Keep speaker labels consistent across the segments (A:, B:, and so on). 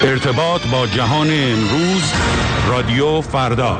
A: ارتباط با جهان امروز، رادیو فردا.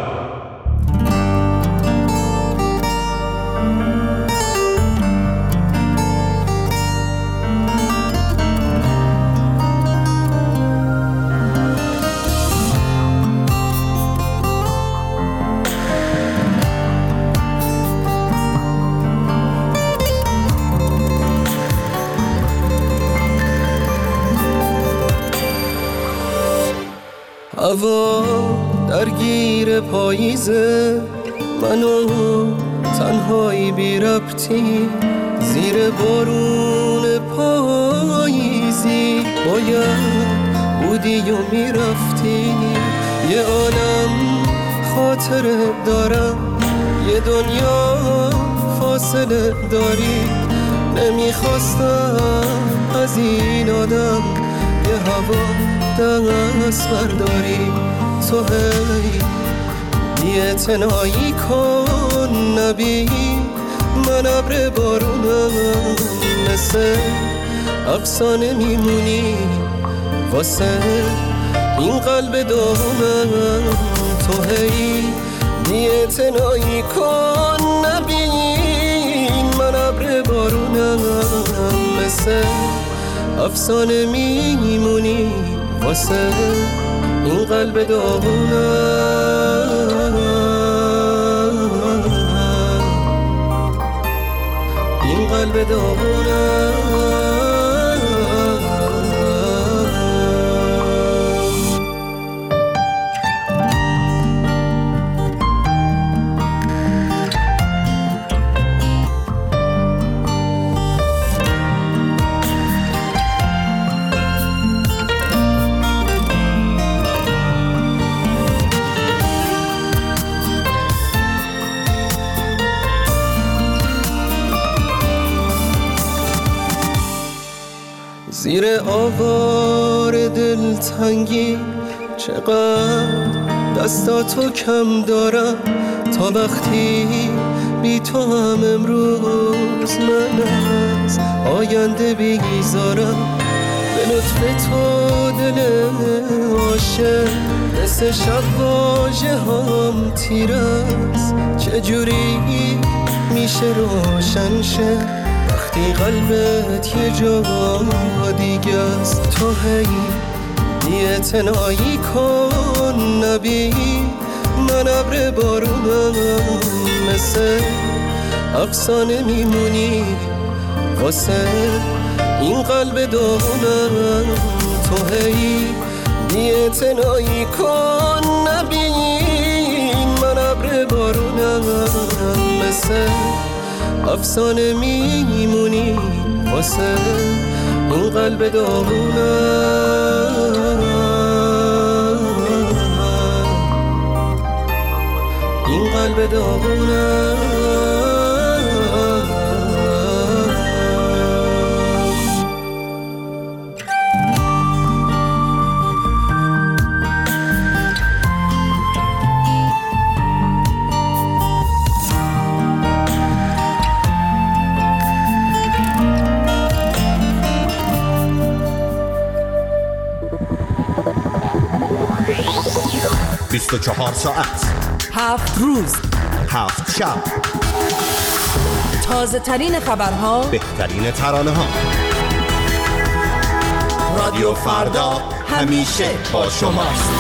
B: هوا درگیر پاییزه، منو تنهایی بی ربطی زیر بارون پاییزی. باید بودی و میرفتی، یه عالم خاطره دارم، یه دنیا فاصله داری. نمیخواستم از این آدم یه هوا دست برداری. تو هی بی‌اعتنایی کن، نبی من ابر بارونم، مثل افسانه میمونی واسه این قلب داغونم. تو هی بی‌اعتنایی کن، نبی من ابر بارونم، مثل افسانه میمونی واسه این قلب داغونم، این قلب داغونم. زیر آوار دلتنگی چقدر دستاتو کم دارم، تا وقتی بی تو هم امروز من از آینده بیزارم. به لطف تو دل عاشق مثل شب واژه هم تیر است، چجوری میشه روشن شه وقتی قلبت یه جا دیگه است. تو هی بی‌اعتنایی کن، نبی من ابر بارونم، مثل افسانه میمونی واسه این قلب داغونم. تو هی بی‌اعتنایی کن، نبی من ابر بارونم، مثل افسانه میمونی واسه این قلب داغونم، این قلب داغونم.
C: بیست و 24 ساعت،
D: 7 روز،
C: 7 شب،
D: تازه ترین خبرها،
C: بهترین ترانه ها. رادیو فردا همیشه با شماست.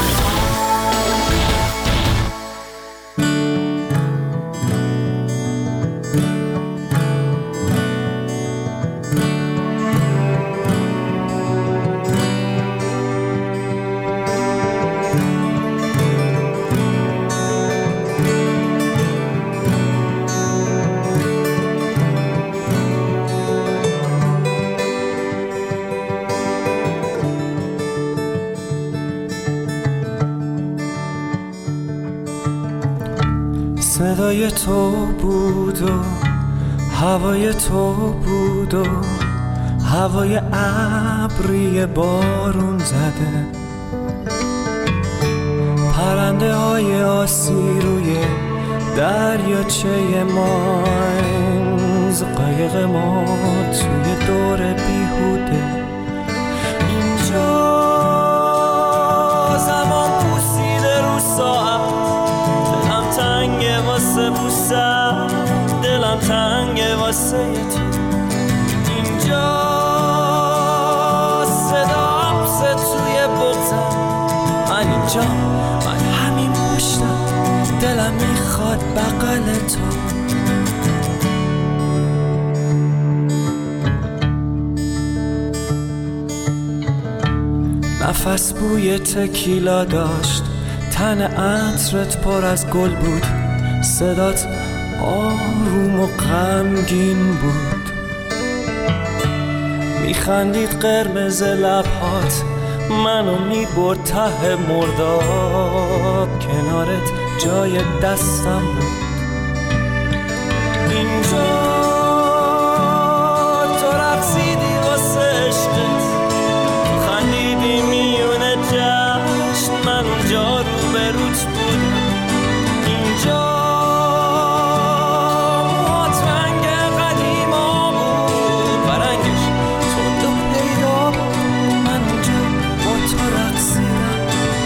E: صدای تو بود و هوای تو بود و هوای ابری بارون زده، پرنده های آسی روی دریاچه ماینز، قایق ما توی دور بیهوده. اینجا جان من همین پشتم دلم میخواد بغل تو. نفس بوی تکیلا داشت، تن عطرت پر از گل بود، صدات آروم و غمگین بود. میخندید قرمز لبهات، منو میبرد ته مرداب، کنارت جای دستم بود. اینجا تو رقصیدی واسه عشقت، خندیدی میونه جشن، من اونجا رو به روت بودم. اینجا موهات رنگ قدیما بود و رنگش تند و پیدا بود، من اونجا با تو رقصیدم.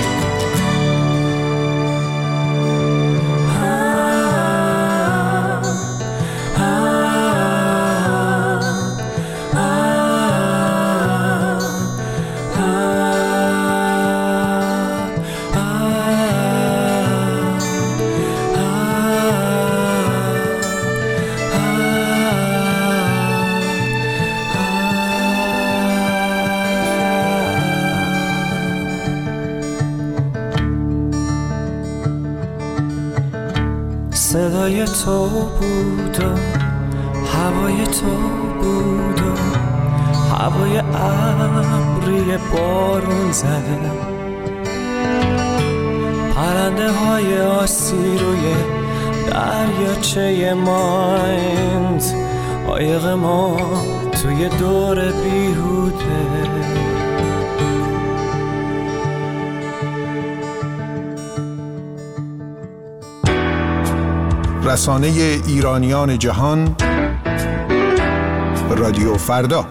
E: صدای تو بود و هوای تو بود و هوای ابری بارون زده، پرنده های آسی روی دریاچه مایند، قایق ما توی دور بیهوده.
F: رسانه ایرانیان جهان، رادیو فردا.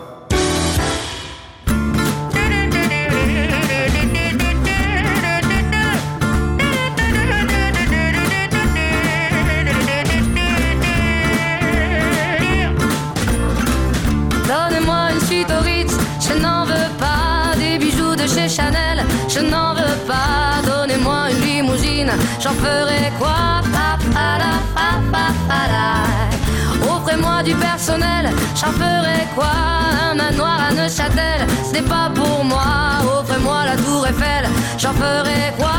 G: Donnez-moi une suite au Ritz, je n'en veux pas des bijoux de chez Chanel, je n'en veux pas. Donnez-moi une limousine, j'en ferai quoi? Offrez-moi du personnel, j'en ferai quoi? Un manoir à Neuchâtel, ce n'est pas pour moi. Offrez-moi la tour Eiffel, j'en ferai quoi?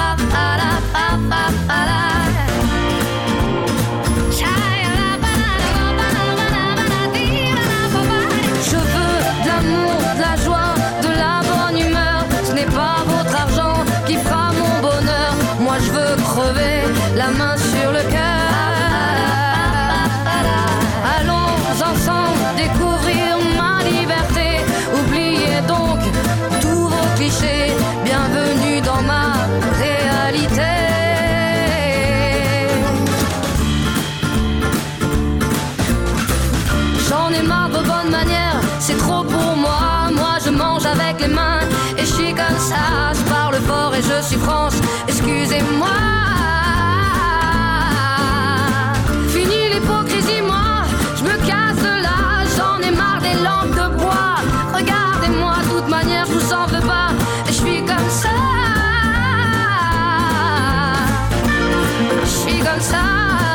G: Je veux de l'amour, de la joie, de la bonne humeur. Ce n'est pas votre argent qui fera mon bonheur. Moi je veux crever la main sur le cœur. Allons ensemble découvrir ma liberté. Oubliez donc tous vos clichés. Bienvenue dans ma réalité. J'en ai marre de vos bonnes manières, c'est trop pour moi. Moi je mange avec les mains et je suis comme ça. Je parle fort et je suis France, excusez-moi. Fini l'hypocrisie, moi je me casse de là. J'en ai marre des lampes de bois. Regardez-moi, de toute manière je vous en veux pas. Et je suis comme ça. Je suis comme ça.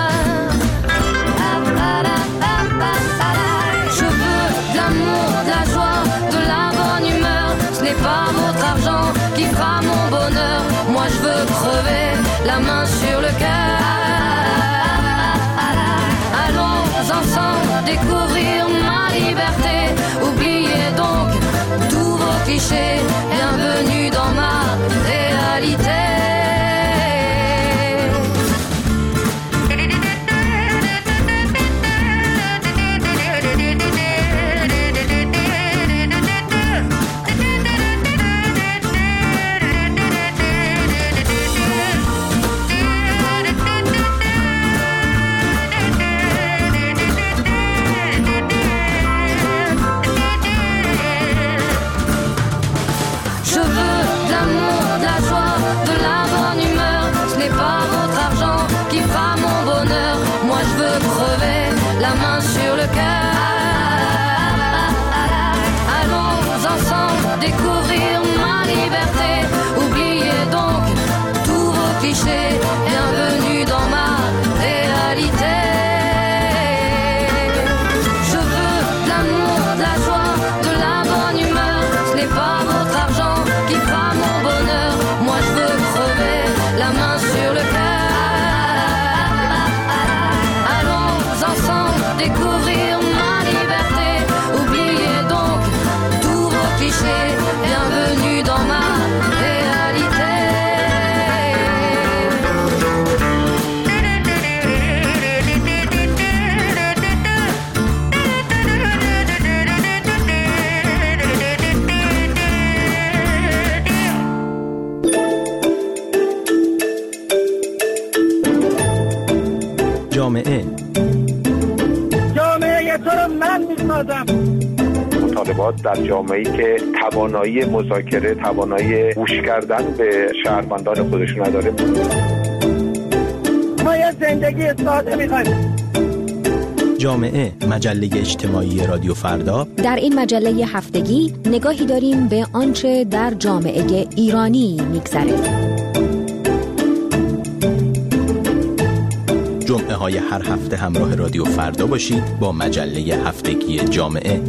G: Je veux de l'amour, de la joie, de la bonne humeur. Ce n'est pas votre argent qui fera mon bonheur. Moi je veux crever la main sur le cœur. Allons ensemble découvrir ma liberté. Oubliez donc tous vos clichés. Bienvenue dans ma réalité. Je veux de l'amour, de la joie, de la bonne humeur. Ce n'est pas votre argent qui fera mon bonheur. Moi je veux crever la main sur le cœur. Allons ensemble découvrir ma liberté. Oubliez donc
H: جامعه
I: تو رو من میسازم.
J: مطالبات در جامعه‌ای که توانایی مذاکره، توانایی گوش کردن به شهروندان خودشون نداره.
I: ما یه زندگی ساده می‌خوایم.
H: جامعه، مجله اجتماعی رادیو فردا.
K: در این مجله هفتگی نگاهی داریم به آنچه در جامعه ایرانی می‌گذره.
H: جمعه های هر هفته همراه رادیو فردا باشید با مجله هفتگی جامعه.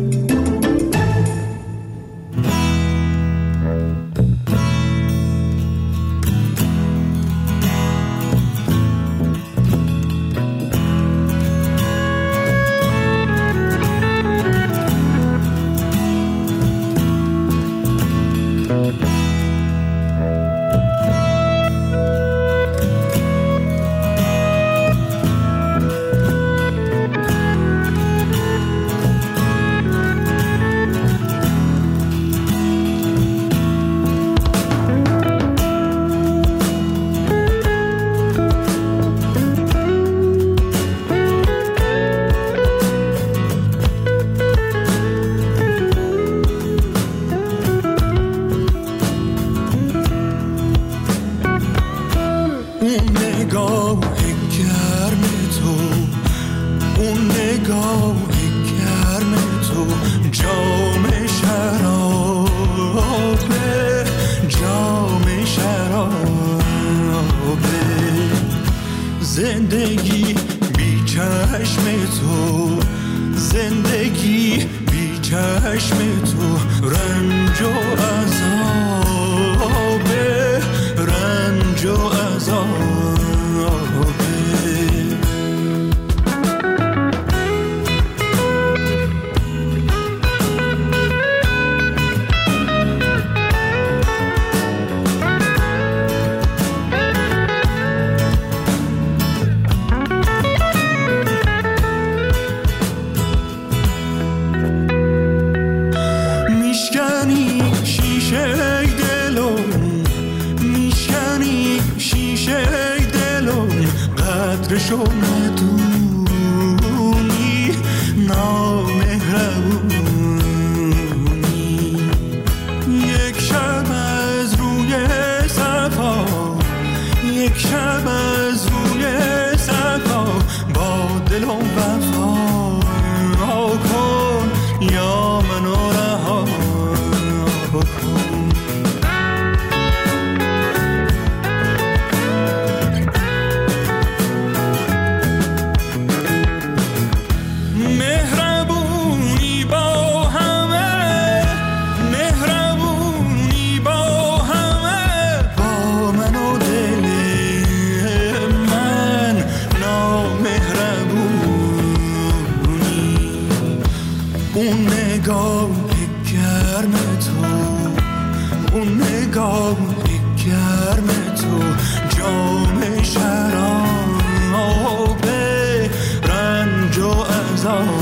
L: زندگی بی چشم تو، زندگی بی چشم تو، رنج و عذابه، رنج و عذابه. قدرشو ندونی، نامهربونی. یک شب از روی صفا، یک شب از روی صفا، با دل و وفا کن یا منو رها کن. گرم تو، جام شرابه، رنج و عذاب.